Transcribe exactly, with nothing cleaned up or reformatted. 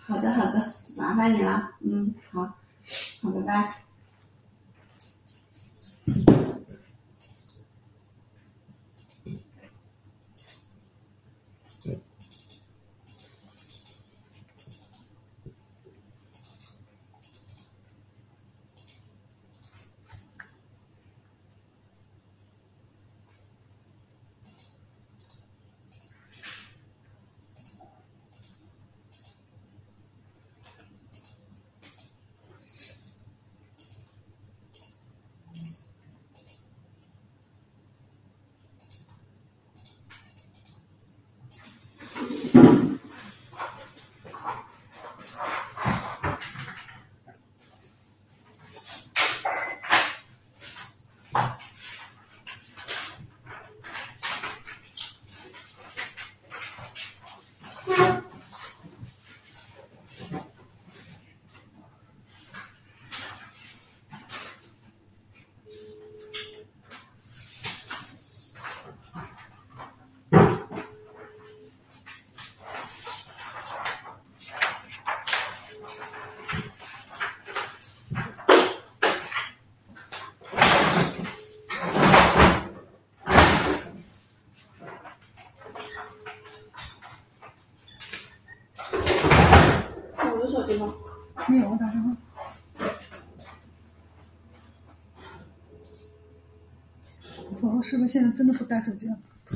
好的好的，麻烦你了。嗯，好，好，拜拜。我的手机吗？ 没有，我打电话。婆婆是不是现在真的不带手机了？